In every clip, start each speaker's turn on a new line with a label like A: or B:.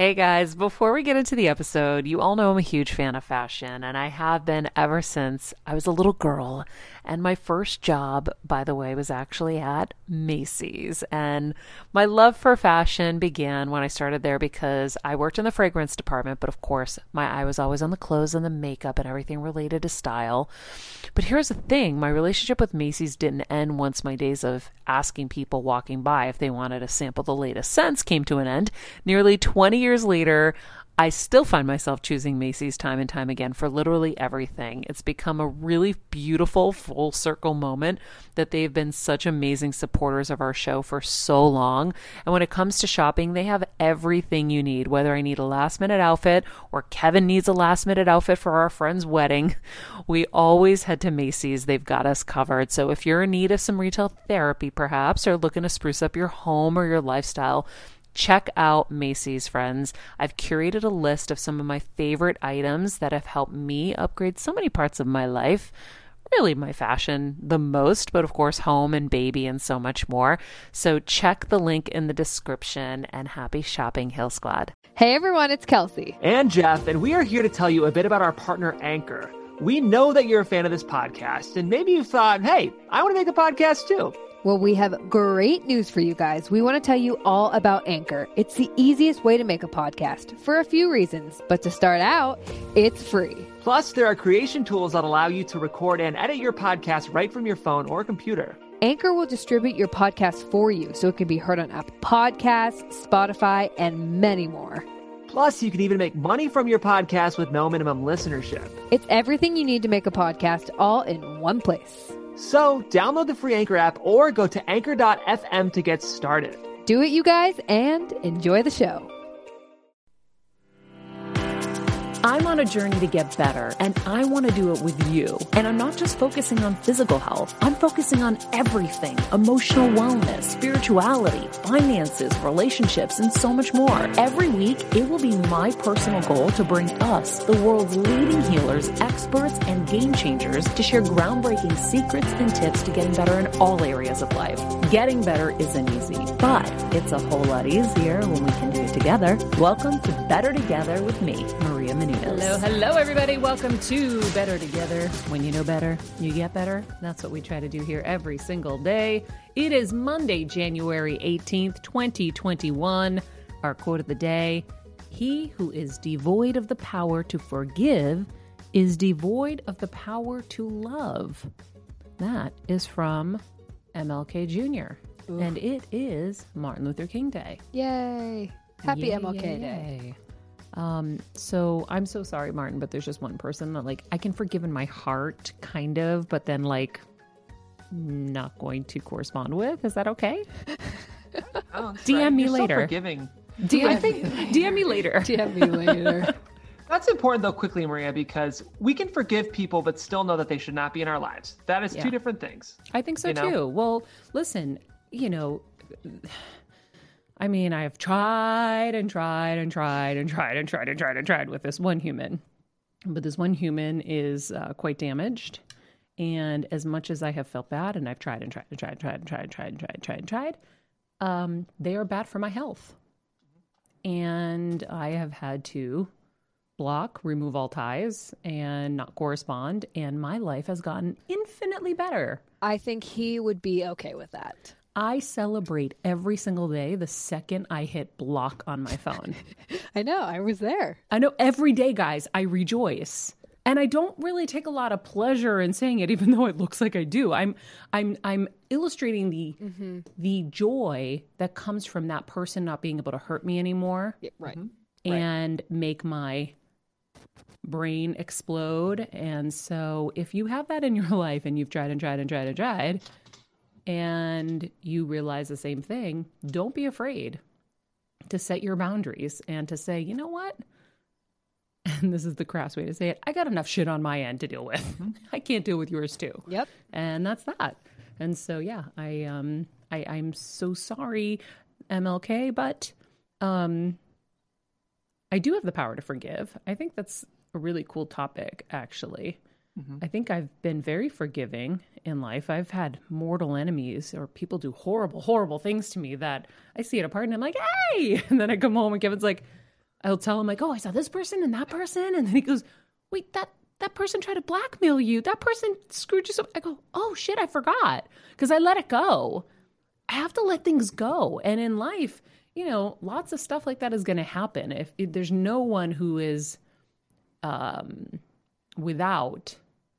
A: Hey guys, before we get into the episode, you all know I'm a huge fan of fashion, and I have been ever since I was a little girl. And my first job, by the way, was actually at Macy's. And my love for fashion began when I started there because I worked in the fragrance department, but of course, my eye was always on the clothes and the makeup and everything related to style. But here's the thing, my relationship with Macy's didn't end once my days of asking people walking by if they wanted to sample the latest scents came to an end. Nearly 20 years later, I still find myself choosing Macy's time and time again for literally everything. It's become a really beautiful full circle moment that they've been such amazing supporters of our show for so long. And when it comes to shopping, they have everything you need, whether I need a last minute outfit or Kevin needs a last minute outfit for our friend's wedding. We always head to Macy's. They've got us covered. So if you're in need of some retail therapy, perhaps, or looking to spruce up your home or your lifestyle, check out Macy's, friends. I've curated a list of some of my favorite items that have helped me upgrade so many parts of my life. Really my fashion the most, but of course home and baby and so much more. So check the link in the description and happy shopping, Hill Squad.
B: Hey everyone, it's Kelsey.
C: And Jeff, and we are here to tell you a bit about our partner Anchor. We know that you're a fan of this podcast, and maybe you thought, hey, I want to make a podcast too.
B: Well, we have great news for you guys. We want to tell you all about Anchor. It's the easiest way to make a podcast for a few reasons, but to start out, it's free.
C: Plus, there are creation tools that allow you to record and edit your podcast right from your phone or computer.
B: Anchor will distribute your podcast for you so it can be heard on Apple Podcasts, Spotify, and many more.
C: Plus, you can even make money from your podcast with no minimum listenership.
B: It's everything you need to make a podcast all in one place.
C: So download the free Anchor app or go to anchor.fm to get started.
B: Do it, you guys, and enjoy the show.
A: I'm on a journey to get better, and I want to do it with you. And I'm not just focusing on physical health. I'm focusing on everything: emotional wellness, spirituality, finances, relationships, and so much more. Every week, it will be my personal goal to bring us, the world's leading healers, experts, and game changers, to share groundbreaking secrets and tips to getting better in all areas of life. Getting better isn't easy, but it's a whole lot easier when we can do it together. Welcome to Better Together with me, Maria Menounos. Hello, everybody. Welcome to Better Together. When you know better, you get better. That's what we try to do here every single day. It is Monday, January 18th, 2021. Our quote of the day: he who is devoid of the power to forgive is devoid of the power to love. That is from MLK Jr. Ooh. And it is Martin Luther King Day.
B: Yay. Happy MLK Day.
A: Yay. So I'm so sorry, Martin, but there's just one person that I can forgive in my heart, kind of, but then not going to correspond with. Is that okay?
C: Oh,
A: DM me
C: You're
A: later.
C: So forgiving.
A: DM me later.
B: DM me later.
C: That's important though, quickly, Maria, because we can forgive people, but still know that they should not be in our lives. That is two different things.
A: I think so too. Well, listen, I mean, I have tried with this one human, but this one human is quite damaged. And as much as I have felt bad, and I've tried, they are bad for my health. And I have had to block, remove all ties, and not correspond. And my life has gotten infinitely better.
B: I think he would be okay with that.
A: I celebrate every single day the second I hit block on my phone.
B: I know, I was there.
A: I know every day, guys, I rejoice. And I don't really take a lot of pleasure in saying it, even though it looks like I do. I'm illustrating the joy that comes from that person not being able to hurt me anymore.
B: Yeah, right.
A: And make my brain explode. And so if you have that in your life and you've tried and you realize the same thing, don't be afraid to set your boundaries and to say, you know what? And this is the crass way to say it. I got enough shit on my end to deal with. I can't deal with yours too.
B: Yep.
A: And that's that. And so, yeah, I'm so sorry, MLK, but I do have the power to forgive. I think that's a really cool topic, actually. I think I've been very forgiving in life. I've had mortal enemies or people do horrible, horrible things to me that I see at a party and I'm like, hey! And then I come home and Kevin's like,
D: I'll tell him like, oh, I saw this person and that person. And then he goes, wait, that person tried to blackmail you. That person screwed you. I go, oh shit, I forgot. Because I let it go. I have to let things go. And in life, you know, lots of stuff like that is going to happen. If there's no one who is without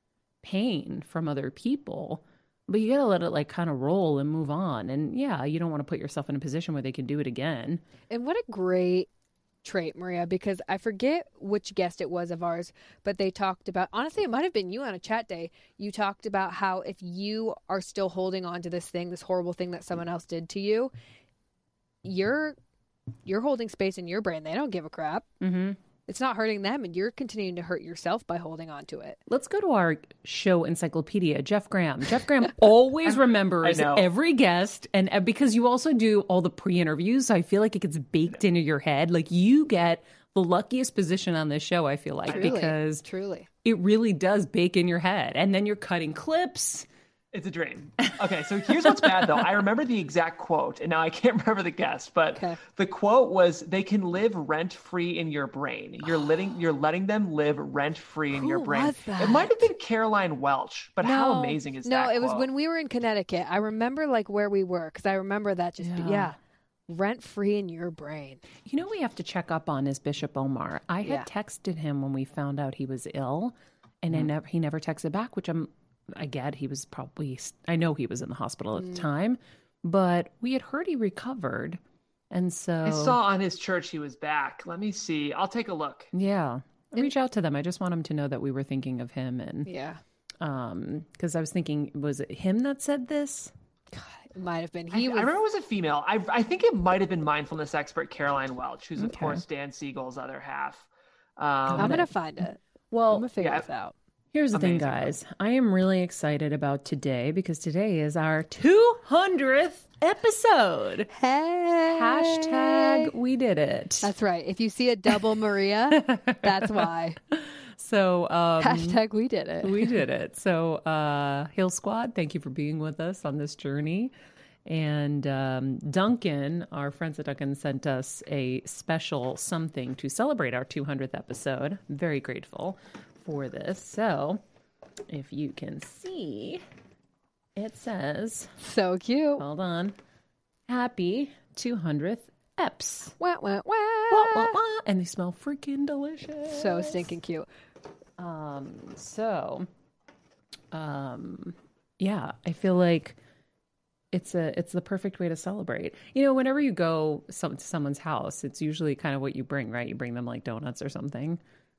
D: pain from other people, but you got to let it like kind of roll and move on. And yeah, you don't want to put yourself in a position where they can do it again.
B: And what a great trait, Maria, because I forget which guest it was of ours, but they talked about, honestly, it might have been you on a chat day. You talked about how if you are still holding on to this thing, this horrible thing that someone else did to you, you're holding space in your brain. They don't give a crap.
D: Mm-hmm.
B: It's not hurting them, and you're continuing to hurt yourself by holding on to it.
D: Let's go to our show encyclopedia, Jeff Graham. Jeff Graham always remembers every guest, and because you also do all the pre-interviews, so I feel like it gets baked into your head. Like you get the luckiest position on this show, I feel like, because
B: truly,
D: it really does bake in your head. And then you're cutting clips.
C: It's a dream. Okay, so here's what's bad, though. I remember the exact quote, and now I can't remember the guest, but the quote was, they can live rent-free in your brain. You're letting them live rent-free in your brain.
B: Was that?
C: It might have been Caroline Welch, but how amazing is that
B: No, it
C: quote?
B: was when we were in Connecticut. I remember like where we were, because I remember that rent-free in your brain.
D: You know, we have to check up on is Bishop Omar. I had texted him when we found out he was ill, and he never texted back, which I get. He was probably, I know he was in the hospital at the time, but we had heard he recovered. And so
C: I saw on his church he was back. Let me see. I'll take a look.
D: Yeah. Reach out to them. I just want him to know that we were thinking of him. And because I was thinking, was it him that said this?
B: God, it might have been.
C: I remember it was a female. I think it might have been mindfulness expert Caroline Welch, who's of course Dan Siegel's other half.
B: I'm going to find it.
D: Well,
B: I'm going to figure this out.
D: Here's the thing, guys. I am really excited about today because today is our 200th episode.
B: Hey.
D: Hashtag we did it.
B: That's right. If you see a double Maria, that's why.
D: So
B: hashtag we did it.
D: We did it. So Hill Squad, thank you for being with us on this journey. And Duncan, our friends at Duncan, sent us a special something to celebrate our 200th episode. I'm very grateful for this. So if you can see, it says,
B: so cute.
D: Hold on. Happy 200th EPS.
B: Wah, wah, wah.
D: Wah, wah, wah. And they smell freaking delicious.
B: So stinking cute.
D: Yeah, I feel like it's the perfect way to celebrate. You know, whenever you go to someone's house, it's usually kind of what you bring, right? You bring them like donuts or something.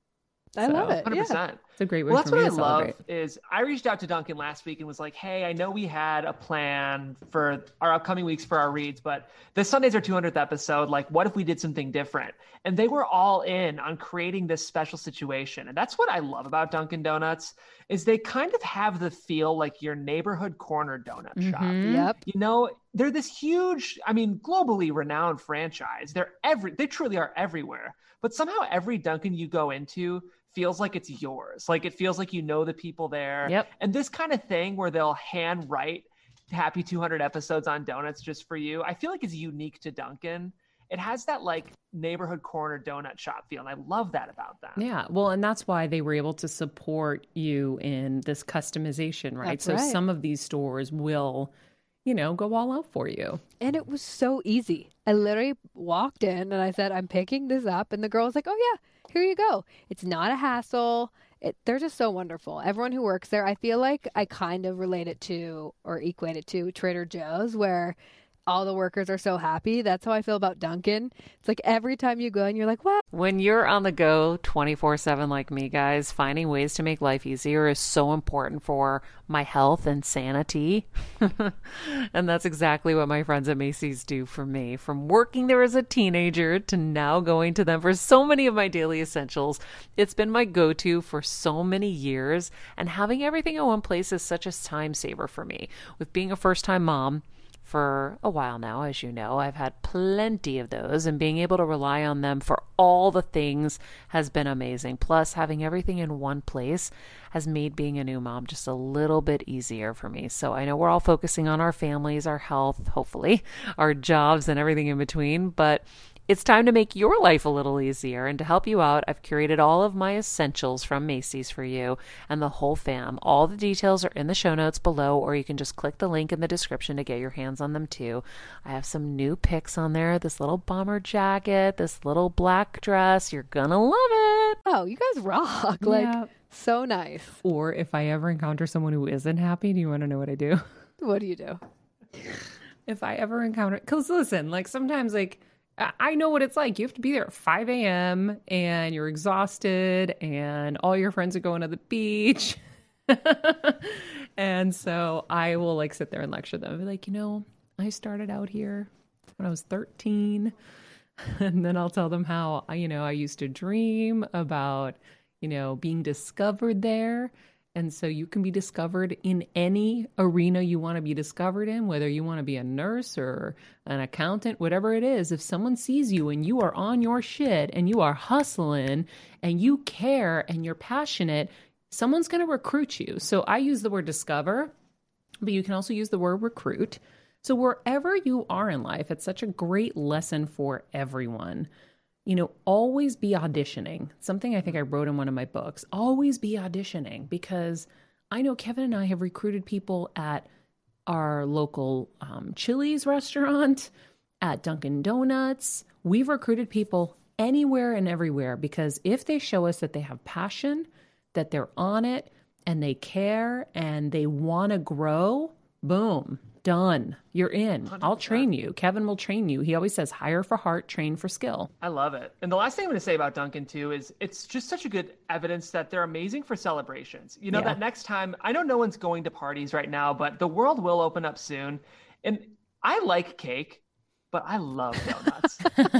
B: I love it.
C: 100%.
B: Yeah.
D: It's a great way for me to celebrate.
C: What I love is I reached out to Duncan last week and was like, hey, I know we had a plan for our upcoming weeks for our reads, but this Sunday's our 200th episode. Like, what if we did something different? And they were all in on creating this special situation. And that's what I love about Dunkin' Donuts is they kind of have the feel like your neighborhood corner donut shop.
B: Yep.
C: You know, they're this huge, I mean, globally renowned franchise. They truly are everywhere. But somehow every Dunkin' you go into feels like it's yours. Like it feels like you know the people there.
D: Yep.
C: And this kind of thing where they'll hand write happy 200 episodes on donuts just for you, I feel like is unique to Dunkin'. It has that like neighborhood corner donut shop feel. And I love that about them.
D: Yeah. Well, and that's why they were able to support you in this customization, right?
B: That's
D: so
B: right.
D: some of these stores will, you know, go all out for you.
B: And it was so easy. I literally walked in and I said, I'm picking this up. And the girl was like, oh, yeah, here you go. It's not a hassle. They're just so wonderful. Everyone who works there, I feel like I kind of relate it to or equate it to Trader Joe's, where all the workers are so happy. That's how I feel about Dunkin'. It's like every time you go and you're like, what?
A: When you're on the go 24/7 like me, guys, finding ways to make life easier is so important for my health and sanity. And that's exactly what my friends at Macy's do for me. From working there as a teenager to now going to them for so many of my daily essentials, it's been my go-to for so many years. And having everything in one place is such a time saver for me. With being a first-time mom, for a while now, as you know, I've had plenty of those, and being able to rely on them for all the things has been amazing. Plus, having everything in one place has made being a new mom just a little bit easier for me. So I know we're all focusing on our families, our health, hopefully, our jobs and everything in between, but It's time to make your life a little easier, and to help you out, I've curated all of my essentials from Macy's for you and the whole fam. All the details are in the show notes below, or you can just click the link in the description to get your hands on them too. I have some new picks on there, this little bomber jacket, this little black dress. You're gonna love it.
B: Oh, you guys rock.
D: Yeah.
B: So nice.
D: Or if I ever encounter someone who isn't happy, do you want to know what I do?
B: What do you do?
D: If I ever encounter, because listen, like sometimes like I know what it's like. You have to be there at 5 a.m. and you're exhausted and all your friends are going to the beach. And so I will like sit there and lecture them. I'll be like, I started out here when I was 13. And then I'll tell them how, I used to dream about, being discovered there. And so you can be discovered in any arena you want to be discovered in, whether you want to be a nurse or an accountant, whatever it is. If someone sees you and you are on your shit and you are hustling and you care and you're passionate, someone's going to recruit you. So I use the word discover, but you can also use the word recruit. So wherever you are in life, it's such a great lesson for everyone. Always be auditioning. Something I think I wrote in one of my books. Always be auditioning, because I know Kevin and I have recruited people at our local Chili's restaurant, at Dunkin' Donuts. We've recruited people anywhere and everywhere, because if they show us that they have passion, that they're on it, and they care, and they want to grow, boom. Done. You're in. 100%. I'll train you. Kevin will train you. He always says hire for heart, train for skill.
C: I love it. And the last thing I'm going to say about Dunkin' too is it's just such a good evidence that they're amazing for celebrations. That next time, I know no one's going to parties right now, but the world will open up soon. And I like cake, but I love donuts.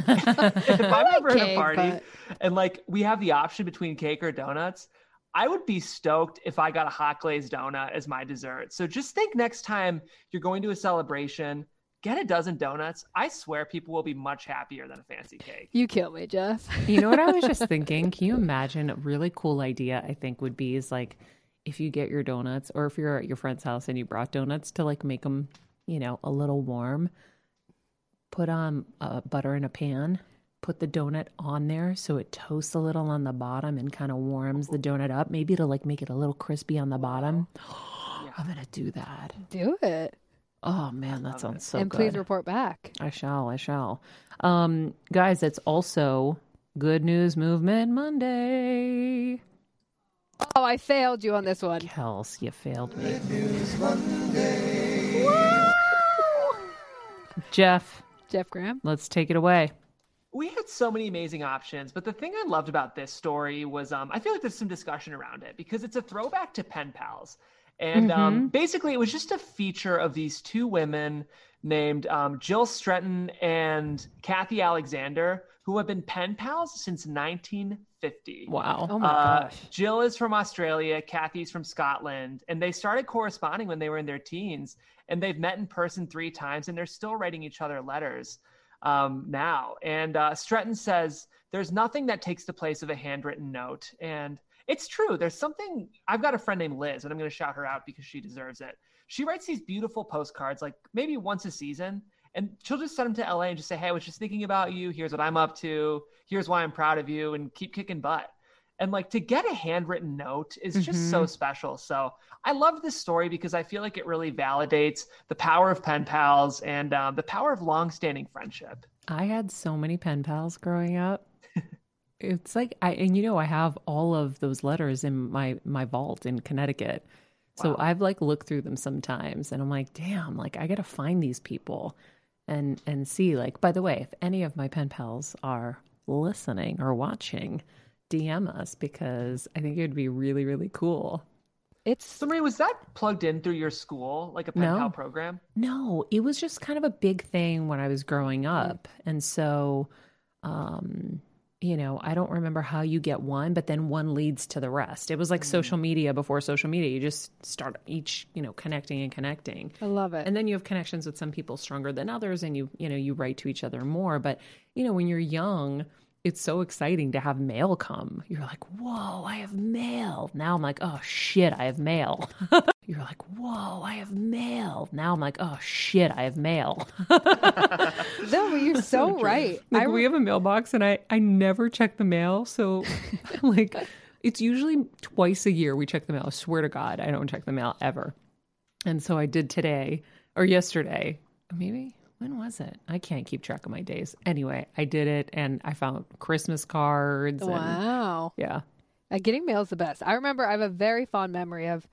C: If I'm ever at a party and we have the option between cake or donuts, I would be stoked if I got a hot glazed donut as my dessert. So just think next time you're going to a celebration, get a dozen donuts. I swear people will be much happier than a fancy cake.
B: You kill me, Jeff.
D: You know what I was just thinking? Can you imagine a really cool idea I think would be is if you get your donuts, or if you're at your friend's house and you brought donuts to make them, a little warm, put on butter in a pan. Put the donut on there so it toasts a little on the bottom and kind of warms the donut up. Maybe to make it a little crispy on the bottom. I'm going to do that.
B: Do it.
D: Oh, man, that sounds so good.
B: And please report back.
D: I shall. Guys, it's also Good News Movement Monday.
B: Oh, I failed you on this one.
D: Kels, you failed me.
E: Good News Monday.
D: Jeff
B: Graham.
D: Let's take it away.
C: We had so many amazing options, but the thing I loved about this story was I feel like there's some discussion around it because it's a throwback to pen pals. And basically, it was just a feature of these two women named Jill Stretton and Kathy Alexander, who have been pen pals since 1950.
D: Wow.
B: Oh, my gosh.
C: Jill is from Australia. Kathy's from Scotland. And they started corresponding when they were in their teens. And they've met in person 3 times, and they're still writing each other letters now. And Stretton says, there's nothing that takes the place of a handwritten note. And it's true. There's something. I've got a friend named Liz, and I'm going to shout her out because she deserves it. She writes these beautiful postcards, maybe once a season, and she'll just send them to LA and just say, hey, I was just thinking about you. Here's what I'm up to. Here's why I'm proud of you, and keep kicking butt. And to get a handwritten note is just so special. So I love this story because I feel like it really validates the power of pen pals and the power of longstanding friendship.
D: I had so many pen pals growing up. It's I have all of those letters in my vault in Connecticut. So
C: Wow.
D: I've looked through them sometimes and I'm like, damn, I got to find these people and see, by the way, if any of my pen pals are listening or watching, DM us, because I think it would be really, really cool.
C: So Marie, was that plugged in through your school, like a pen pal program?
D: No, it was just kind of a big thing when I was growing up. And so, I don't remember how you get one, but then one leads to the rest. It was like social media before social media. You just start each, connecting and connecting.
B: I love it.
D: And then you have connections with some people stronger than others, and you write to each other more. But, when you're young, it's so exciting to have mail come. You're like, whoa, I have mail. Now I'm like, oh shit, I have mail. you're like, whoa, I have mail. Now I'm like, oh shit, I have mail.
B: No, but you're so right.
D: Like we have a mailbox and I never check the mail. So like it's usually twice a year we check the mail. I swear to God, I don't check the mail ever. And so I did today or yesterday. Maybe when was it? I can't keep track of my days. Anyway, I did it and I found Christmas cards.
B: Wow.
D: Yeah.
B: Getting mail is the best. I remember I have a very fond memory of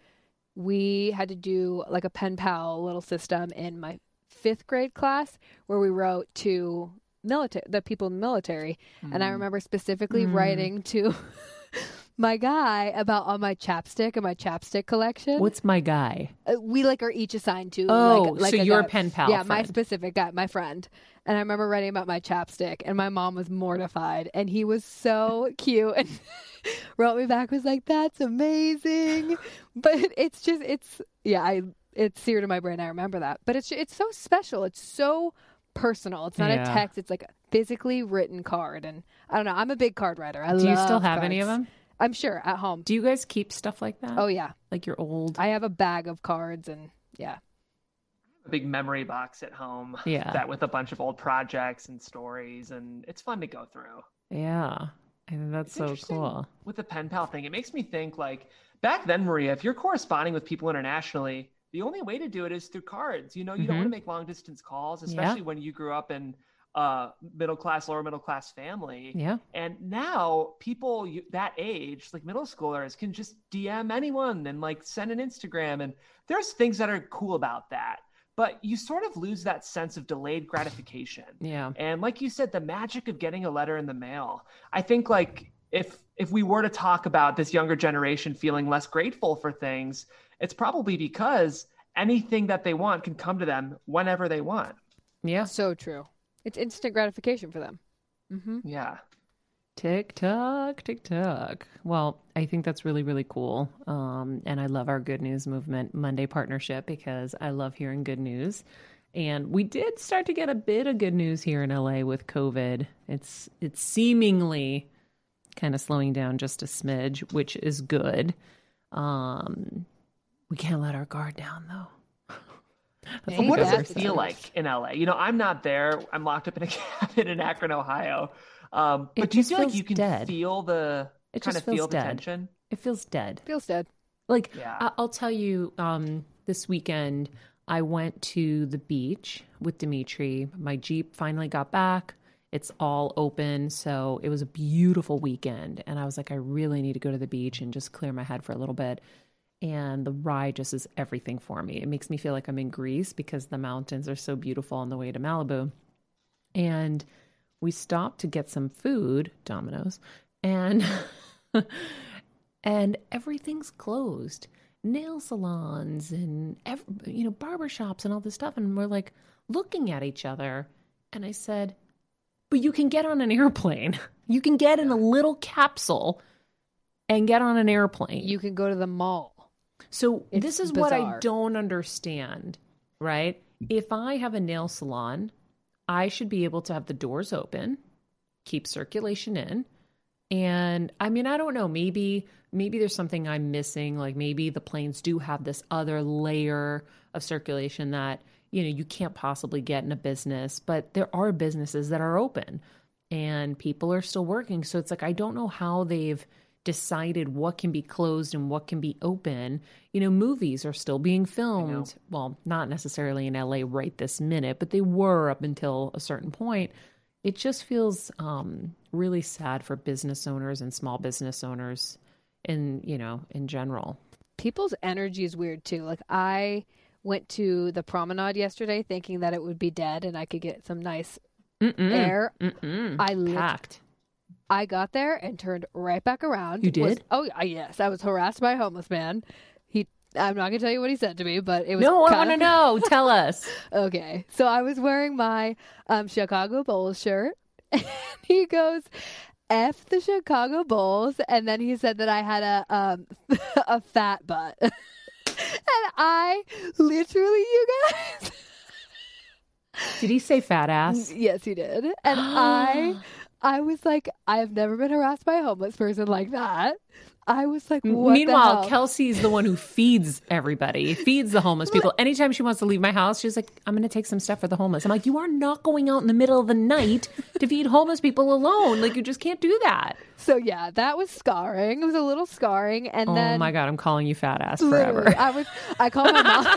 B: we had to do like a pen pal little system in my 5th grade class where we wrote to the people in the military. And I remember specifically writing to my guy about all my chapstick and my chapstick collection.
D: What's my guy?
B: We like are each assigned to
D: Oh,
B: like
D: so
B: a
D: your
B: guy.
D: pen pal
B: Yeah, my
D: friend.
B: specific guy, my friend. And I remember writing about my chapstick and my mom was mortified and he was so cute and wrote me back, was like, that's amazing. But it's seared in my brain. I remember that. But it's so special. It's so personal. It's not a text. It's like a physically written card. And I don't know. I'm a big card writer.
D: Do you still have any of them?
B: I'm sure at home.
D: Do you guys keep stuff like that?
B: Oh, yeah.
D: Like your old...
B: I have a bag of cards and yeah.
C: A big memory box at home.
D: Yeah.
C: That with a bunch of old projects and stories, and it's fun to go through.
D: Yeah. I think that's
C: It's
D: so
C: interesting
D: cool.
C: with the pen pal thing. It makes me think like back then, Maria, if you're corresponding with people internationally, the only way to do it is through cards. You know, you don't want to make long distance calls, especially when you grew up in middle class, lower middle class family.
D: Yeah.
C: And now people that age, like middle schoolers, can just DM anyone and like send an Instagram. And there's things that are cool about that. But you sort of lose that sense of delayed gratification.
D: Yeah.
C: And like you said, the magic of getting a letter in the mail. I think like if we were to talk about this younger generation feeling less grateful for things, it's probably because anything that they want can come to them whenever they want.
D: Yeah.
B: So true. It's instant gratification for them. Mm-hmm.
C: Yeah.
D: TikTok, TikTok. Well, I think that's really, really cool. And I love our Good News Movement Monday partnership because I love hearing good news. And we did start to get a bit of good news here in LA with COVID. It's seemingly kind of slowing down just a smidge, which is good. We can't let our guard down though.
C: But what does it feel like in LA? You know, I'm not there. I'm locked up in a cabin in Akron, Ohio. But do you feel like you can feel the tension?
D: It feels dead.
B: Feels dead.
D: Like,
C: yeah.
D: I'll tell you, this weekend, I went to the beach with Dimitri. My Jeep finally got back. It's all open. So it was a beautiful weekend. And I was like, I really need to go to the beach and just clear my head for a little bit. And the ride just is everything for me. It makes me feel like I'm in Greece because the mountains are so beautiful on the way to Malibu. And we stopped to get some food, Domino's, and and everything's closed. Nail salons and barbershops and all this stuff. And we're like looking at each other. And I said, but you can get on an airplane. You can get in a little capsule and get on an airplane.
B: You can go to the mall.
D: So
B: It's
D: this is what I
B: bizarre.
D: don't understand, right? If I have a nail salon, I should be able to have the doors open, keep circulation in. And I mean, I don't know, maybe there's something I'm missing. Like maybe the planes do have this other layer of circulation that, you can't possibly get in a business, but there are businesses that are open and people are still working. So it's like, I don't know how they've decided what can be closed and what can be open. Movies are still being filmed. Well, not necessarily in LA right this minute, but they were up until a certain point. It just feels really sad for business owners and small business owners in general.
B: People's energy is weird too. Like I went to the promenade yesterday thinking that it would be dead and I could get some nice air.
D: Packed.
B: I got there and turned right back around.
D: You did?
B: Yes. I was harassed by a homeless man. I'm not going to tell you what he said to me, but it was
D: No, I want to know. Tell us.
B: Okay. So I was wearing my Chicago Bulls shirt. And he goes, F the Chicago Bulls. And then he said that I had a fat butt. And I literally, you guys.
D: Did he say fat ass?
B: Yes, he did. And I was like, I have never been harassed by a homeless person like that. I was like, what
D: Meanwhile,
B: the hell?
D: Kelsey's the one who feeds everybody, feeds the homeless people. Anytime she wants to leave my house, she's like, I'm going to take some stuff for the homeless. I'm like, you are not going out in the middle of the night to feed homeless people alone. Like, you just can't do that.
B: So yeah, that was scarring. It was a little scarring. And then
D: Oh my God, I'm calling you fat ass
B: literally,
D: forever.
B: I called my mom.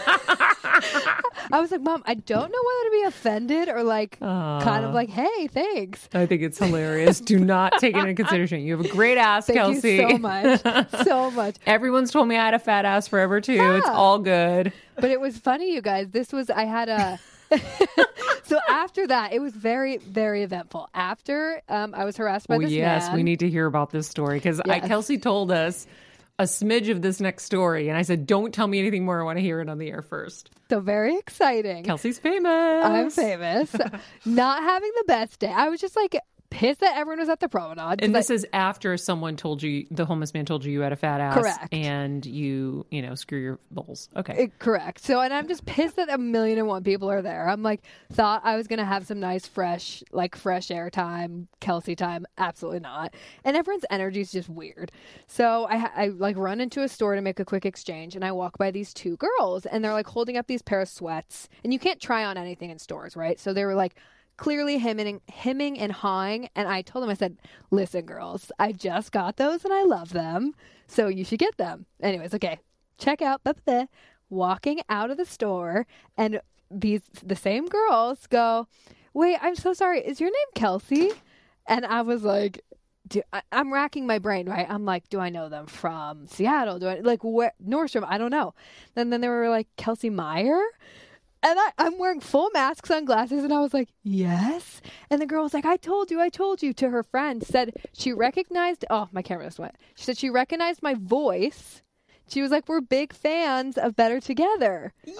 B: I was like, Mom, I don't know whether to be offended or like kind of like, hey, thanks.
D: I think it's hilarious. Do not take it into consideration. You have a great ass,
B: Thank
D: Kelsey.
B: you so much. So much.
D: Everyone's told me I had a fat ass forever too. It's all good.
B: But it was funny, you guys. I had a. So after that, it was very, very eventful. After I was harassed by
D: Well,
B: this
D: yes,
B: man.
D: we need to hear about this story because
B: Yes.
D: Kelsey told us a smidge of this next story, and I said, "Don't tell me anything more. I want to hear it on the air first."
B: So very exciting.
D: Kelsey's famous.
B: I'm famous. Not having the best day. I was just like pissed that everyone was at the promenade.
D: And
B: 'cause
D: this is after someone told you, the homeless man told you had a fat ass.
B: Correct.
D: And you screw your bowls. Okay.
B: Correct. So, and I'm just pissed that 1,000,001 people are there. I'm like, thought I was going to have some nice, fresh air time, Kelsey time. Absolutely not. And everyone's energy is just weird. So I like run into a store to make a quick exchange, and I walk by these two girls, and they're like holding up these pair of sweats, and you can't try on anything in stores, right? So they were like clearly hemming and hawing, and I told them, I said, listen, girls, I just got those and I love them, so you should get them. Anyways, okay, check out walking out of the store, and the same girls go, wait, I'm so sorry, is your name Kelsey? And I was like, I'm racking my brain, right? I'm like, do I know them from Seattle? Do I like where Nordstrom? I don't know. And then they were like, Kelsey Meyer? And I'm wearing full mask, sunglasses, and I was like, yes. And the girl was like, I told you to her friend. Said she recognized, oh, my camera just went. She said she recognized my voice. She was like, we're big fans of Better Together. Yay!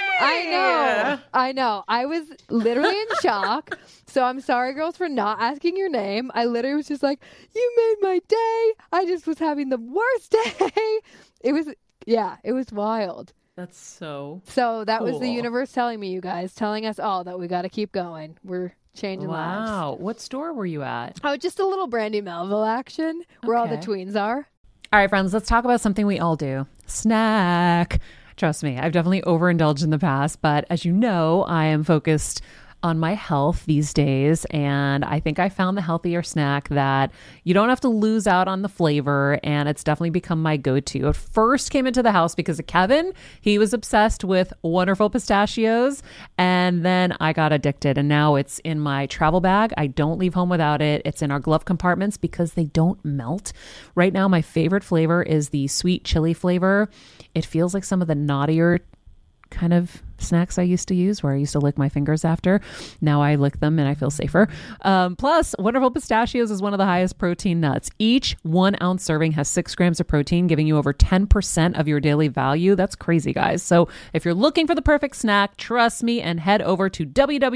B: I know. I was literally in shock. So I'm sorry, girls, for not asking your name. I literally was just like, you made my day. I just was having the worst day. It was wild.
D: That's so
B: that was the
D: cool.
B: universe telling me, you guys, telling us all that we got to keep going. We're changing lives.
D: Wow. What store were you at?
B: Oh, just a little Brandy Melville action where all the
D: Okay.
B: tweens are.
A: All right, friends, let's talk about something we all do. Snack. Trust me, I've definitely overindulged in the past, but as you know, I am focused on my health these days, and I think I found the healthier snack that you don't have to lose out on the flavor, and it's definitely become my go-to. It first came into the house because of Kevin. He was obsessed with Wonderful Pistachios, and then I got addicted, and now it's in my travel bag. I don't leave home without it. It's in our glove compartments because they don't melt. Right now, my favorite flavor is the sweet chili flavor. It feels like some of the naughtier kind of snacks I used to use, where I used to lick my fingers after. Now I lick them and I feel safer. Plus, Wonderful Pistachios is one of the highest protein nuts. Each 1 ounce serving has 6 grams of protein, giving you over 10% of your daily value. That's crazy, guys. So if you're looking for the perfect snack, trust me and head over to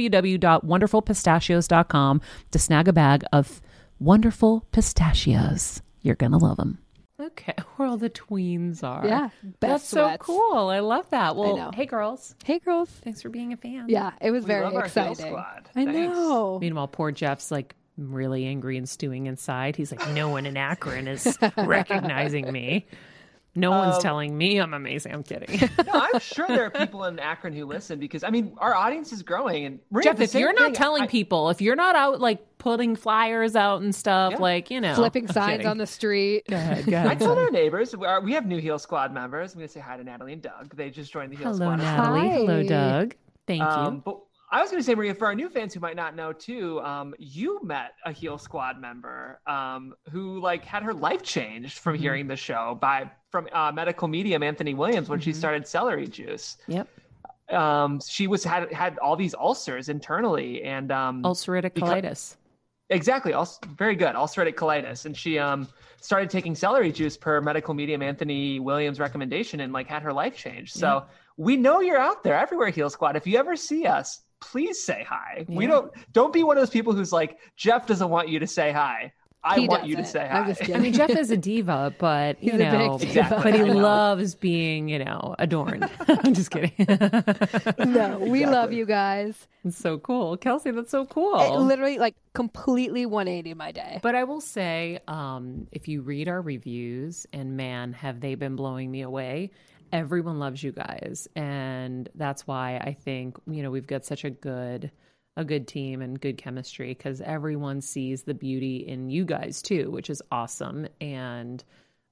A: www.wonderfulpistachios.com to snag a bag of Wonderful Pistachios. You're going to love them.
D: Okay, where all the tweens are.
B: Yeah, best
D: That's so
B: sweats.
D: cool. I love that. Well,
B: know.
D: hey, girls.
B: Hey, girls.
D: Thanks for being a fan.
B: Yeah, it was
C: We
B: very
C: love our Hill
B: exciting.
C: Squad.
B: I
C: Thanks.
B: know.
D: Meanwhile, poor Jeff's like really angry and stewing inside. He's like, no one in Akron is recognizing me. No one's telling me I'm amazing. I'm kidding.
C: No, I'm sure there are people in Akron who listen because, I mean, our audience is growing. And Maria,
D: Jeff,
C: the
D: if
C: same
D: you're not
C: thing,
D: telling people, if you're not out like putting flyers out and stuff,
C: Yeah.
D: like, you know.
B: Flipping
D: I'm
B: signs
D: kidding.
B: on the street.
D: Go ahead, go
C: I
D: ahead.
C: told our neighbors, we have new Heel Squad members. I'm going to say hi to Natalie and Doug. They just joined the Heel
D: Hello,
C: Squad.
D: Natalie.
B: Hi.
D: Hello, Doug. Thank you.
C: But I was going to say, Maria, for our new fans who might not know too, you met a Heel Squad member who like had her life changed from hearing the show from medical medium Anthony Williams when she started celery juice.
D: Yep.
C: She had all these ulcers internally and
D: Ulcerative colitis.
C: exactly, very good, ulcerative colitis, and she started taking celery juice per medical medium Anthony Williams recommendation and like had her life changed. So we know you're out there everywhere, Heel Squad. If you ever see us, please say hi. We don't be one of those people who's like, Jeff doesn't want you to say hi. I
B: He
C: want you to
B: doesn't.
C: say hi.
B: I'm just
D: I
B: kidding.
D: mean, Jeff is a diva, but
B: He's
D: you
B: a big
D: know,
B: diva.
D: but he
C: I know.
D: loves being, adorned. I'm just kidding.
B: No, we love
C: Exactly.
B: you guys.
D: It's so cool, Kelsey. That's so
B: It
D: cool.
B: literally like completely 180 my day.
D: But I will say, if you read our reviews, and man, have they been blowing me away. Everyone loves you guys, and that's why I think we've got such a good team and good chemistry, because everyone sees the beauty in you guys too, which is awesome. And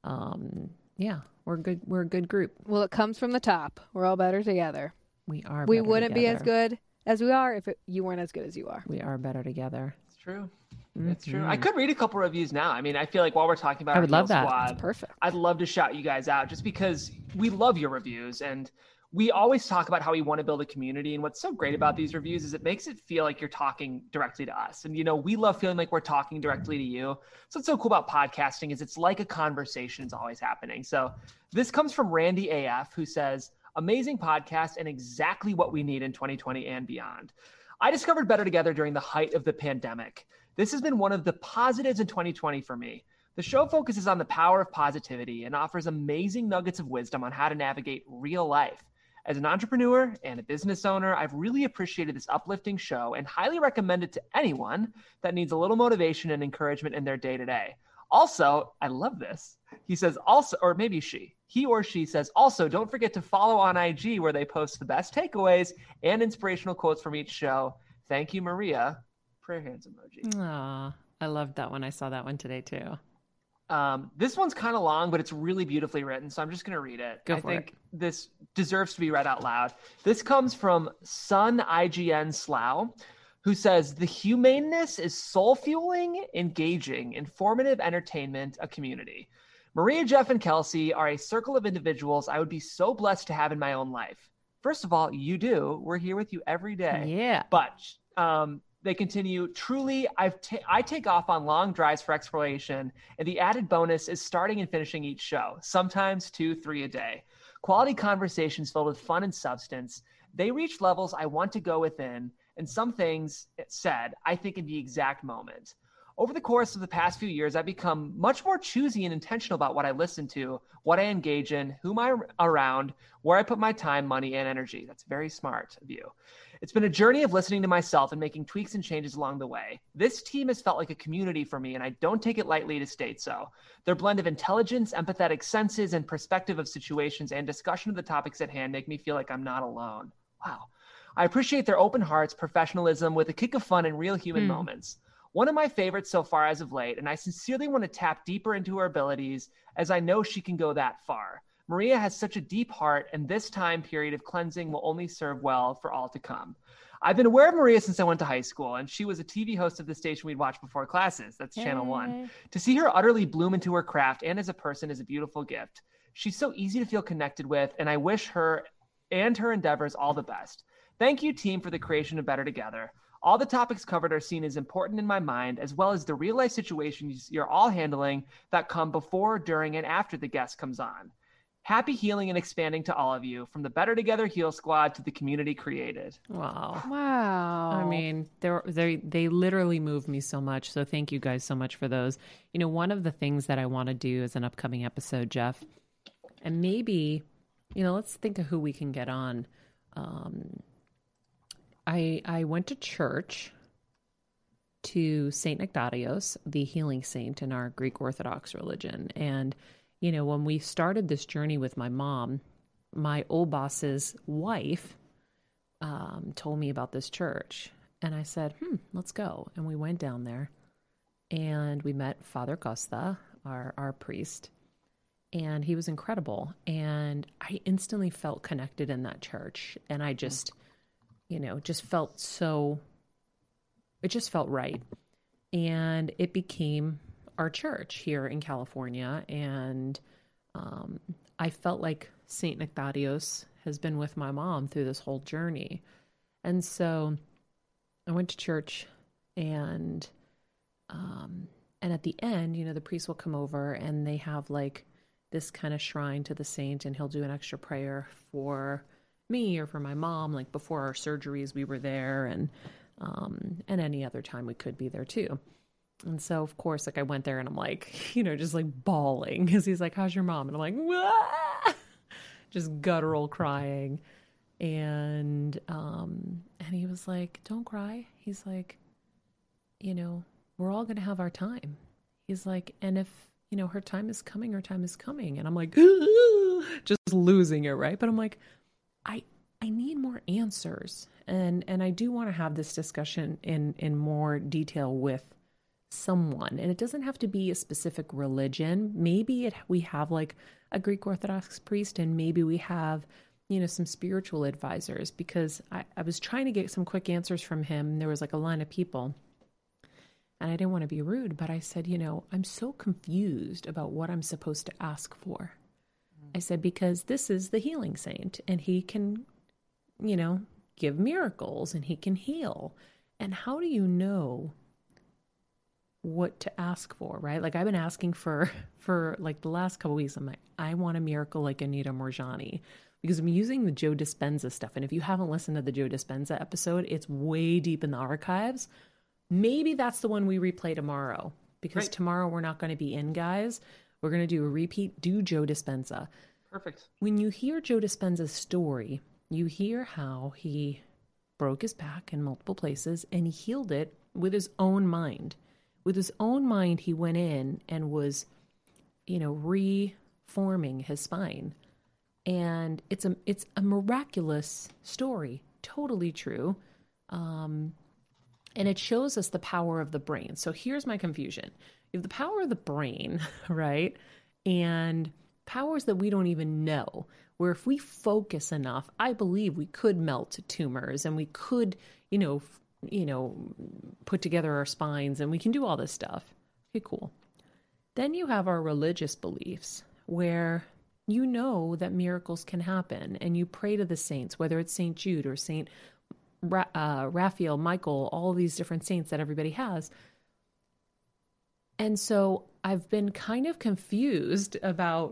D: yeah, we're good. We're a good group.
B: Well, it comes from the top. We're all better together.
D: We are.
B: We
D: better
B: wouldn't be as
D: together.
B: good as we are if you weren't as good as you are.
D: We are better together.
C: It's true. It's true. I could read a couple reviews now. I mean, I feel like while we're talking about our
D: would love
C: Heal
D: that.
C: Squad,
B: Perfect.
C: I'd love to shout you guys out just because we love your reviews, and we always talk about how we want to build a community. And what's so great about these reviews is it makes it feel like you're talking directly to us. And, we love feeling like we're talking directly to you. So what's so cool about podcasting is it's like a conversation is always happening. So this comes from Randy AF, who says, amazing podcast and exactly what we need in 2020 and beyond. I discovered Better Together during the height of the pandemic. This has been one of the positives in 2020 for me. The show focuses on the power of positivity and offers amazing nuggets of wisdom on how to navigate real life. As an entrepreneur and a business owner, I've really appreciated this uplifting show and highly recommend it to anyone that needs a little motivation and encouragement in their day-to-day. Also, I love this. He says also, or maybe he or she says, also, don't forget to follow on IG where they post the best takeaways and inspirational quotes from each show. Thank you, Maria. Prayer hands emoji.
D: Aw, I loved that one. I saw that one today too.
C: This one's kind of long, but it's really beautifully written, so I'm just going to read it. I think this deserves to be read out loud. This comes from Sun IGN Slough, who says, the humaneness is soul-fueling, engaging, informative entertainment, a community. Maria, Jeff, and Kelsey are a circle of individuals I would be so blessed to have in my own life. First of all, you do. We're here with you every day.
D: Yeah.
C: But they continue, truly, I take off on long drives for exploration, and the added bonus is starting and finishing each show, sometimes 2-3 a day. Quality conversations filled with fun and substance. They reach levels I want to go within, and some things said I think in the exact moment. Over the course of the past few years, I've become much more choosy and intentional about what I listen to, what I engage in, whom I'm around, where I put my time, money, and energy. That's very smart of you. It's been a journey of listening to myself and making tweaks and changes along the way. This team has felt like a community for me, and I don't take it lightly to state so. Their blend of intelligence, empathetic senses, and perspective of situations and discussion of the topics at hand make me feel like I'm not alone. Wow. I appreciate their open hearts, professionalism, with a kick of fun and real human moments. One of my favorites so far as of late, and I sincerely want to tap deeper into her abilities as I know she can go that far. Maria has such a deep heart, and this time period of cleansing will only serve well for all to come. I've been aware of Maria since I went to high school, and she was a TV host of the station we'd watch before classes. That's Channel 1. To see her utterly bloom into her craft and as a person is a beautiful gift. She's so easy to feel connected with, and I wish her and her endeavors all the best. Thank you, team, for the creation of Better Together. All the topics covered are seen as important in my mind, as well as the real-life situations you're all handling that come before, during, and after the guest comes on. Happy healing and expanding to all of you, from the Better Together Heal Squad to the community created.
D: Wow.
B: Wow.
D: I mean, they literally move me so much. So thank you guys so much for those. One of the things that I want to do as an upcoming episode, Jeff, and maybe, let's think of who we can get on. I went to church to Saint Nectarios, the healing saint in our Greek Orthodox religion. And, when we started this journey with my mom, my old boss's wife told me about this church. And I said, let's go. And we went down there and we met Father Costa, our priest. And he was incredible. And I instantly felt connected in that church. And I just... just felt it just felt right. And it became our church here in California. And I felt like St. Nectarios has been with my mom through this whole journey. And so I went to church and at the end, the priest will come over and they have like this kind of shrine to the saint, and he'll do an extra prayer for me or for my mom. Like before our surgeries, we were there, and any other time we could be there too. And so, of course, like I went there and I'm like, you know, just like bawling because he's like, how's your mom? And I'm like, "Wah!" Just guttural crying. And he was like, don't cry. He's like, you know, we're all going to have our time. He's like, and if, you know, her time is coming, her time is coming. And I'm like, just losing it, right? But I'm like, I need more answers. And I do want to have this discussion in more detail with someone. And it doesn't have to be a specific religion. Maybe we have like a Greek Orthodox priest, and maybe we have, you know, some spiritual advisors, because I was trying to get some quick answers from him. There was like a line of people. And I didn't want to be rude, but I said, you know, I'm so confused about what I'm supposed to ask for. I said, because this is the healing saint, and he can, you know, give miracles and he can heal. And how do you know what to ask for, right? Like I've been asking for like the last couple of weeks. I'm like, I want a miracle like Anita Moorjani, because I'm using the Joe Dispenza stuff. And if you haven't listened to the Joe Dispenza episode, it's way deep in the archives. Maybe that's the one we replay tomorrow, because tomorrow we're not going to be in, guys. We're going to do a repeat, do Joe Dispenza.
C: Perfect.
D: When you hear Joe Dispenza's story, you hear how he broke his back in multiple places and he healed it with his own mind. With his own mind, he went in and was, you know, reforming his spine. And it's a miraculous story, totally true. And it shows us the power of the brain. So here's my confusion. You have the power of the brain, right? And powers that we don't even know, where if we focus enough, I believe we could melt tumors, and we could, you know, put together our spines, and we can do all this stuff. Okay, cool. Then you have our religious beliefs, where you know that miracles can happen, and you pray to the saints, whether it's St. Jude or St. Raphael, Michael, all these different saints that everybody has. And so I've been kind of confused about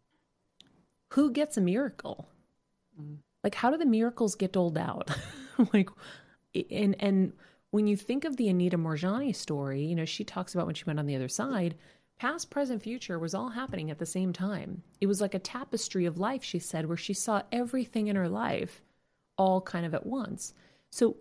D: who gets a miracle. Like, how do the miracles get doled out? Like, and when you think of the Anita Moorjani story, you know, she talks about when she went on the other side, past, present, future was all happening at the same time. It was like a tapestry of life, she said, where she saw everything in her life all kind of at once. So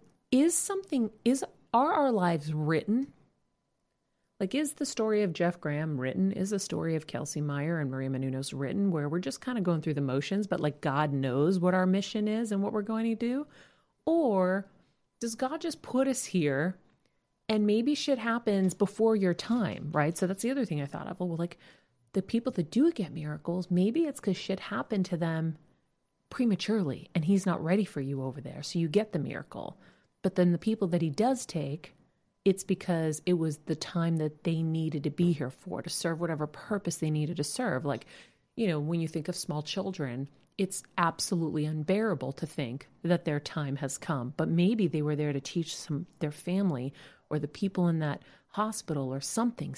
D: are our lives written? Like, is the story of Jeff Graham written? Is the story of Kelsey Meyer and Maria Menounos written, where we're just kind of going through the motions, but like God knows what our mission is and what we're going to do? Or does God just put us here and maybe shit happens before your time, right? So that's the other thing I thought of. Well, like the people that do get miracles, maybe it's because shit happened to them prematurely and he's not ready for you over there. So you get the miracle. But then the people that he does take, it's because it was the time that they needed to be here for, to serve whatever purpose they needed to serve. Like, you know, when you think of small children, it's absolutely unbearable to think that their time has come. But maybe they were there to teach their family or the people in that hospital or something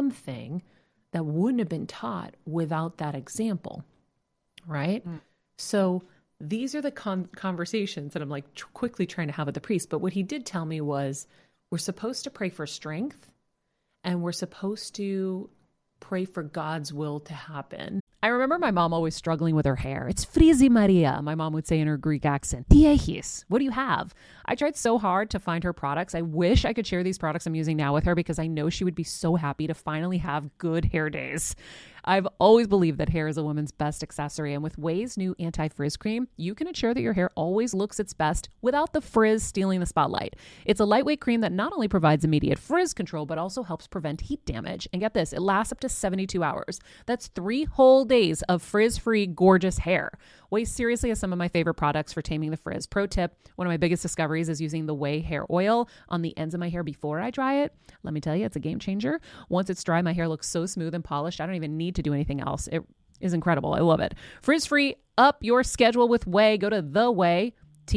D: that wouldn't have been taught without that example, right? So these are the conversations that I'm like quickly trying to have with the priest. But what he did tell me was, we're supposed to pray for strength, and we're supposed to pray for God's will to happen.
A: I remember my mom always struggling with her hair. It's Frizi Maria, my mom would say in her Greek accent. Diehis, what do you have? I tried so hard to find her products. I wish I could share these products I'm using now with her, because I know she would be so happy to finally have good hair days. I've always believed that hair is a woman's best accessory, and with Ouai's new anti-frizz cream, you can ensure that your hair always looks its best without the frizz stealing the spotlight. It's a lightweight cream that not only provides immediate frizz control, but also helps prevent heat damage. And get this, it lasts up to 72 hours. That's 3 whole days of frizz-free, gorgeous hair. Ouai seriously has some of my favorite products for taming the frizz. Pro tip, one of my biggest discoveries is using the Ouai hair oil on the ends of my hair before I dry it. Let me tell you, it's a game changer. Once it's dry, my hair looks so smooth and polished, I don't even need to do anything else. It is incredible. I love it. Frizz-free, up your schedule with Ouai. Go to the Ouai,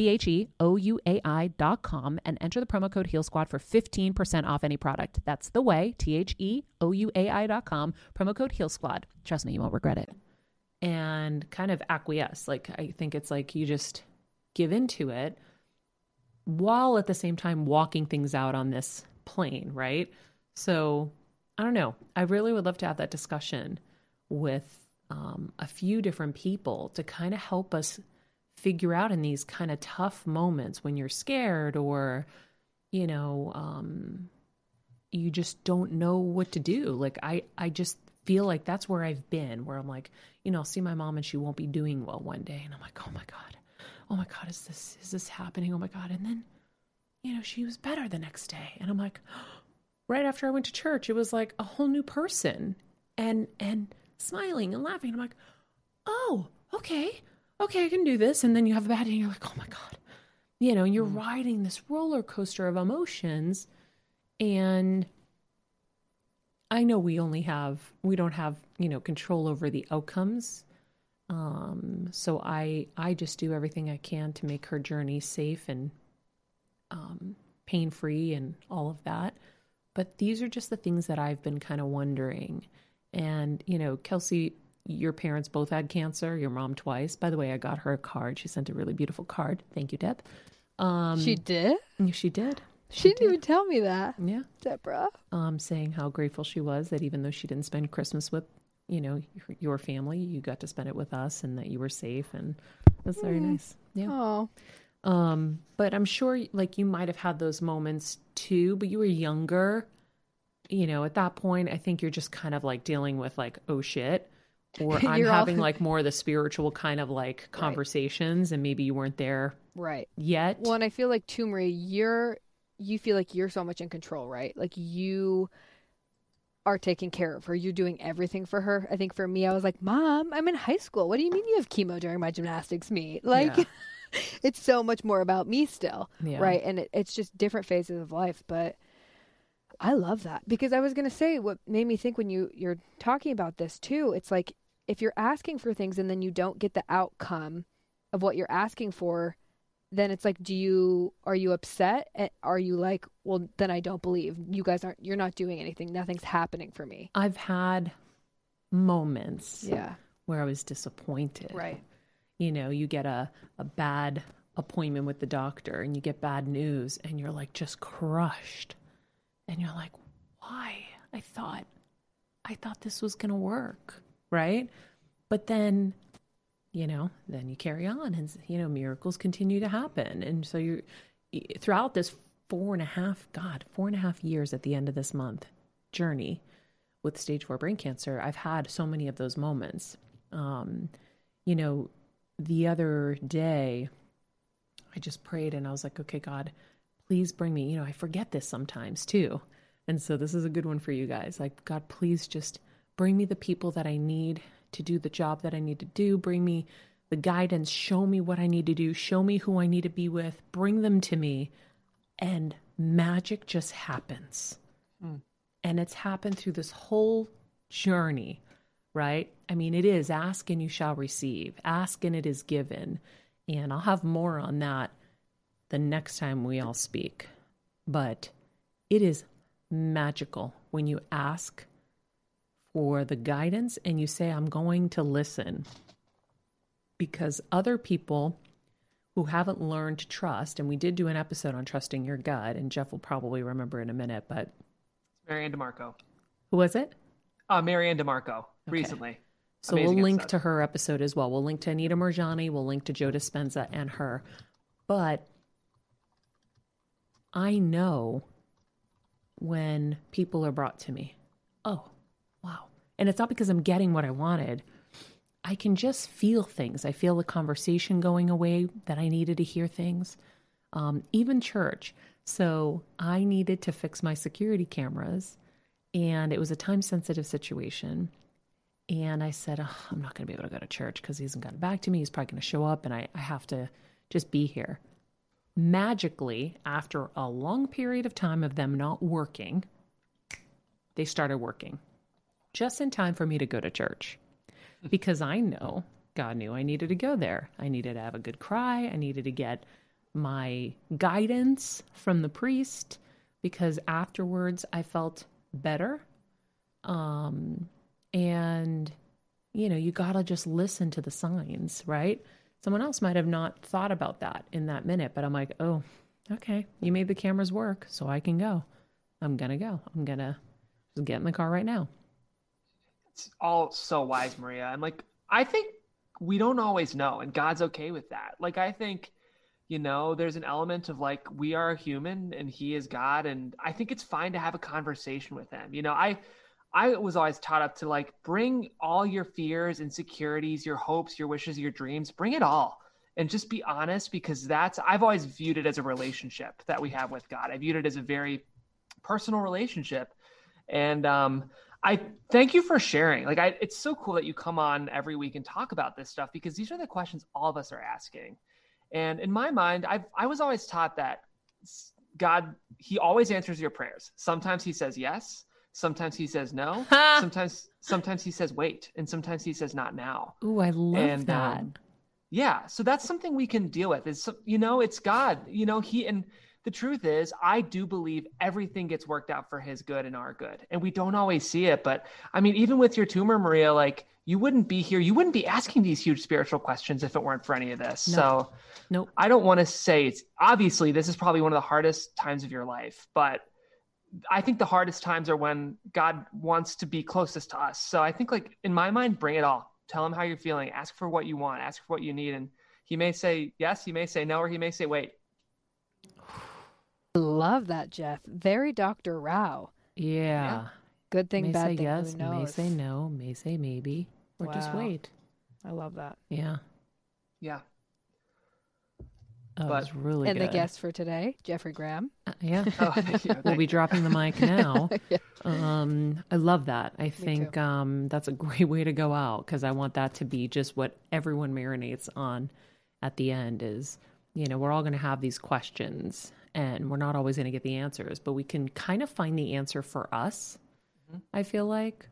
A: TheOuai.com, and enter the promo code HealSquad for 15% off any product. That's the Ouai, TheOuai.com, promo code HealSquad. Trust me, you won't regret it.
D: And kind of acquiesce. Like, I think it's like you just give into it while at the same time walking things out on this plane, right? So I don't know. I really would love to have that discussion with a few different people to kind of help us figure out in these kind of tough moments when you're scared or, you know, you just don't know what to do. Like, I just feel like that's where I've been, where I'm like, you know, I'll see my mom and she won't be doing well one day. And I'm like, oh my God, is this happening? Oh my God. And then, you know, she was better the next day. And I'm like, right after I went to church, it was like a whole new person and smiling and laughing. And I'm like, oh, okay, I can do this. And then you have a bad day and you're like, oh my God, you know, and you're riding this roller coaster of emotions. And I know we don't have, you know, control over the outcomes. So I just do everything I can to make her journey safe and pain-free and all of that. But these are just the things that I've been kind of wondering. And, you know, Kelsey, your parents both had cancer, your mom twice. By the way, I got her a card. She sent a really beautiful card. Thank you, Deb.
B: She did?
D: She did.
B: She didn't even tell me that.
D: Yeah.
B: Deborah.
D: Saying how grateful she was that even though she didn't spend Christmas with, you know, your family, you got to spend it with us and that you were safe. And that's very nice. Yeah.
B: Oh.
D: But I'm sure like you might have had those moments too, but you were younger, you know, at that point, I think you're just kind of like dealing with like, oh shit, or I'm having like more of the spiritual kind of like conversations and maybe you weren't there yet.
B: Well, and I feel like too, Marie, you feel like you're so much in control, right? Like you are taking care of her. You're doing everything for her. I think for me, I was like, Mom, I'm in high school. What do you mean you have chemo during my gymnastics meet? Like, it's so much more about me still, right? And it's just different phases of life. But I love that because I was going to say what made me think when you're talking about this too, it's like if you're asking for things and then you don't get the outcome of what you're asking for, then it's like, are you upset? Are you like, well, then I don't believe you guys you're not doing anything. Nothing's happening for me.
D: I've had moments where I was disappointed.
B: Right.
D: You know, you get a bad appointment with the doctor and you get bad news and you're like just crushed. And you're like, why? I thought this was going to work. Right. But then, you know, then you carry on and, you know, miracles continue to happen. And so you're throughout this 4.5 years at the end of this month journey with stage 4 brain cancer, I've had so many of those moments. You know, the other day I just prayed and I was like, okay, God, please bring me, you know, I forget this sometimes too. And so this is a good one for you guys. Like, God, please just bring me the people that I need to do the job that I need to do. Bring me the guidance. Show me what I need to do. Show me who I need to be with. Bring them to me. And magic just happens. And it's happened through this whole journey, right? I mean, it is ask and you shall receive. Ask and it is given. And I'll have more on that the next time we all speak. But it is magical when you ask for the guidance and you say, I'm going to listen. Because other people who haven't learned to trust, and we did do an episode on trusting your gut, and Jeff will probably remember in a minute, but...
C: Marianne DeMarco.
D: Who was it?
C: Marianne DeMarco, recently.
D: So
C: Amazing
D: we'll link
C: episode.
D: to her episode as well. We'll link to Anita Marjani. We'll link to Joe Dispenza and her. But I know when people are brought to me, oh, wow. And it's not because I'm getting what I wanted. I can just feel things. I feel the conversation going away that I needed to hear things. Even church. So I needed to fix my security cameras, and it was a time-sensitive situation. And I said, I'm not going to be able to go to church because he hasn't gotten back to me. He's probably going to show up, and I have to just be here. Magically, after a long period of time of them not working, they started working just in time for me to go to church. Because I know, God knew I needed to go there. I needed to have a good cry. I needed to get my guidance from the priest because afterwards I felt better. And, you know, you got to just listen to the signs, right? Someone else might have not thought about that in that minute, but I'm like, oh, okay, you made the cameras work, so I can go. I'm going to go. I'm going to get in the car right now.
C: It's all so wise, Maria. And like, I think we don't always know, and God's okay with that. Like, I think, there's an element of like, we are human and he is God. And I think it's fine to have a conversation with him. I was always taught up to like, bring all your fears, insecurities, your hopes, your wishes, your dreams, bring it all. And just be honest, because I've always viewed it as a relationship that we have with God. I viewed it as a very personal relationship. And I thank you for sharing. Like, it's so cool that you come on every week and talk about this stuff, because these are the questions all of us are asking. And in my mind, I was always taught that God, he always answers your prayers. Sometimes he says yes. Sometimes he says no. Sometimes he says wait. And sometimes he says not now.
D: Ooh, I love that.
C: Yeah. So that's something we can deal with. It's God, and the truth is, I do believe everything gets worked out for his good and our good. And we don't always see it. But I mean, even with your tumor, Maria, like, you wouldn't be here. You wouldn't be asking these huge spiritual questions if it weren't for any of this.
D: Nope.
C: I don't want to say obviously this is probably one of the hardest times of your life, but I think the hardest times are when God wants to be closest to us. So I think, like, in my mind, bring it all. Tell him how you're feeling. Ask for what you want. Ask for what you need. And he may say yes, he may say no, or he may say wait.
B: I love that, Jeff. Very Dr. Rao.
D: Yeah.
B: Good thing,
D: may
B: bad
D: say
B: thing.
D: yes,
B: Who knows?
D: may say no, may say maybe, or just
B: Wow.
D: wait.
B: I love that.
D: Yeah.
C: Yeah.
D: Oh,
C: But-
D: it's really
B: And
D: good.
B: the guest for today, Jeffrey Graham.
D: Yeah.
C: Oh, thank you.
D: We'll be dropping the mic now.
B: Yeah.
D: I love that. I
B: too.
D: think that's a great way to go out, because I want that to be just what everyone marinates on at the end is, we're all going to have these questions and we're not always going to get the answers, but we can kind of find the answer for us, I feel like.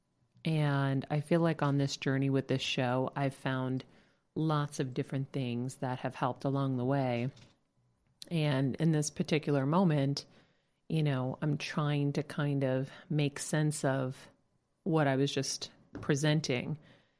D: And I feel like on this journey with this show, I've found lots of different things that have helped along the way. And in this particular moment, I'm trying to kind of make sense of what I was just presenting.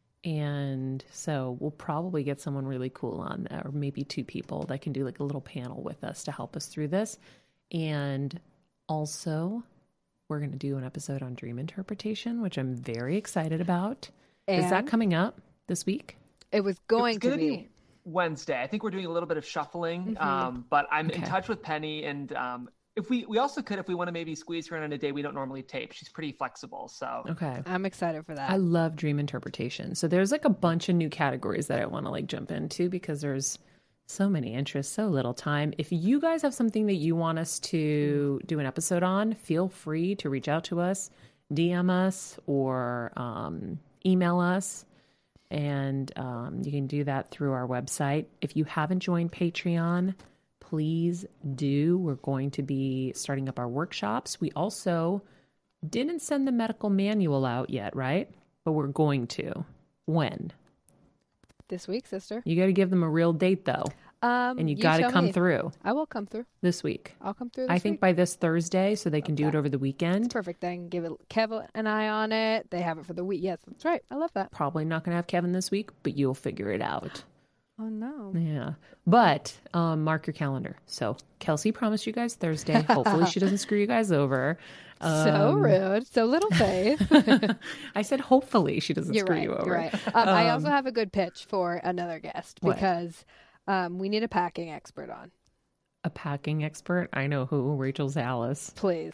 D: And so we'll probably get someone really cool on, or maybe two people that can do like a little panel with us to help us through this. And also, we're going to do an episode on dream interpretation, which I'm very excited about. Is that
B: And
D: coming up this week?
B: It was going
C: It's
B: to
C: gonna
B: be.
C: Wednesday. I think we're doing a little bit of shuffling, but I'm in
D: Okay.
C: touch with Penny, and if we also could, if we want to maybe squeeze her in on a day we don't normally tape. She's pretty flexible, so
D: Okay.
B: I'm excited for that.
D: I love dream interpretation. So there's like a bunch of new categories that I want to like jump into, because there's so many interests, so little time. If you guys have something that you want us to do an episode on, feel free to reach out to us, DM us, or email us. And you can do that through our website. If you haven't joined Patreon, please do. We're going to be starting up our workshops. We also didn't send the medical manual out yet, right? But we're going to. When?
B: This week, sister.
D: You got to give them a real date, though. And you got to
B: tell
D: come
B: me.
D: through
B: I will come through.
D: this week.
B: I'll come through this
D: I think
B: week.
D: by this Thursday, so they can do it
B: Okay.
D: over the weekend.
B: Perfect. I can give it Kev and I on it. They have it for the week. Yes, that's right. I love that.
D: Probably not going to have Kevin this week, but you'll figure it out.
B: Oh, no.
D: Yeah. But mark your calendar. So Kelsey promised you guys Thursday. Hopefully she doesn't screw you guys over.
B: So rude. So little faith.
D: I said hopefully she doesn't
B: You're
D: screw
B: right.
D: you over.
B: You're right. I also have a good pitch for another guest
D: What?
B: because we need a packing expert on.
D: A packing expert? I know who. Rachel Zallis.
B: Please.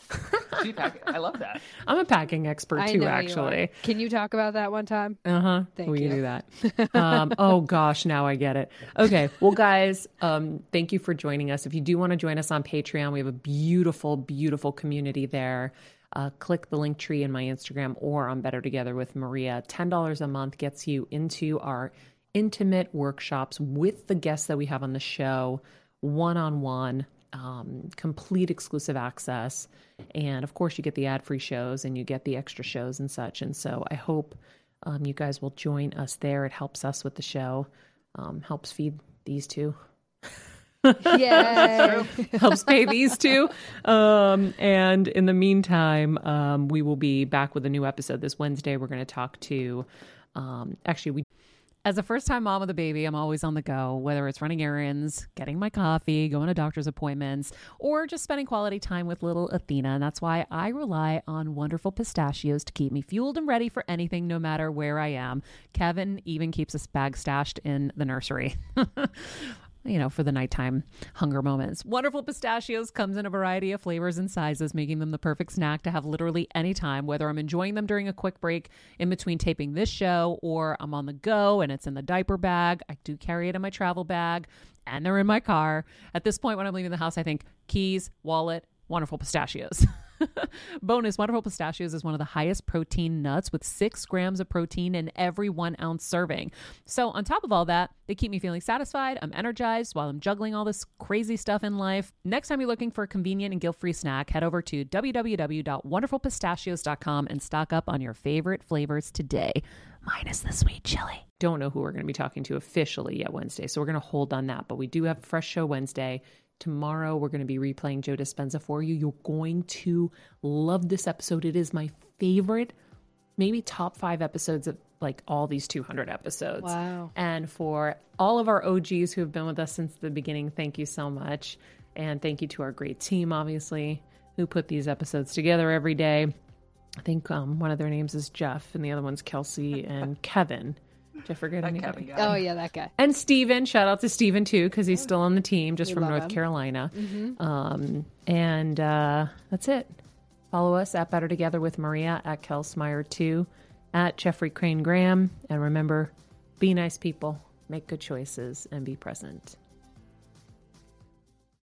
C: I love that.
D: I'm a packing expert
B: I
D: too,
B: know you
D: actually.
B: are. Can you talk about that one time? Thank
D: We can
B: you.
D: do that. Oh gosh, now I get it. Okay. Well, guys, thank you for joining us. If you do want to join us on Patreon, we have a beautiful, beautiful community there. Click the link tree in my Instagram or on Better Together with Maria. $10 a month gets you into our intimate workshops with the guests that we have on the show, one-on-one, complete exclusive access. And of course, you get the ad-free shows and you get the extra shows and such. And so I hope you guys will join us there. It helps us with the show, helps feed these two.
B: Yay.
D: Helps pay these two. And in the meantime, we will be back with a new episode this Wednesday. We're going to talk to,
A: As a first-time mom of the baby, I'm always on the go, whether it's running errands, getting my coffee, going to doctor's appointments, or just spending quality time with little Athena. And that's why I rely on Wonderful Pistachios to keep me fueled and ready for anything, no matter where I am. Kevin even keeps a bag stashed in the nursery. For the nighttime hunger moments. Wonderful Pistachios comes in a variety of flavors and sizes, making them the perfect snack to have literally any time, whether I'm enjoying them during a quick break in between taping this show or I'm on the go and it's in the diaper bag. I do carry it in my travel bag and they're in my car. At this point, when I'm leaving the house, I think keys, wallet, Wonderful Pistachios. Bonus, Wonderful Pistachios is one of the highest protein nuts with 6 grams of protein in every 1 ounce serving. So on top of all that, they keep me feeling satisfied. I'm energized while I'm juggling all this crazy stuff in life. Next time you're looking for a convenient and guilt-free snack, head over to www.wonderfulpistachios.com and stock up on your favorite flavors today, minus the sweet chili.
D: Don't know who we're going to be talking to officially yet Wednesday, so we're going to hold on that. But we do have a fresh show Wednesday. Tomorrow, we're going to be replaying Joe Dispenza for you. You're going to love this episode. It is my favorite, maybe top 5 episodes of like all these 200 episodes.
B: Wow.
D: And for all of our OGs who have been with us since the beginning, thank you so much. And thank you to our great team, obviously, who put these episodes together every day. I think one of their names is Jeff and the other one's Kelsey and Kevin. Did I forget anybody?
B: Oh, yeah, that guy.
D: And Steven. Shout out to Steven, too, because he's still on the team, just
B: We
D: from
B: love
D: North
B: him.
D: Carolina. And that's it. Follow us at Better Together with Maria, at Kelsmeyer2, at Jeffrey Crane Graham. And remember, be nice people, make good choices, and be present.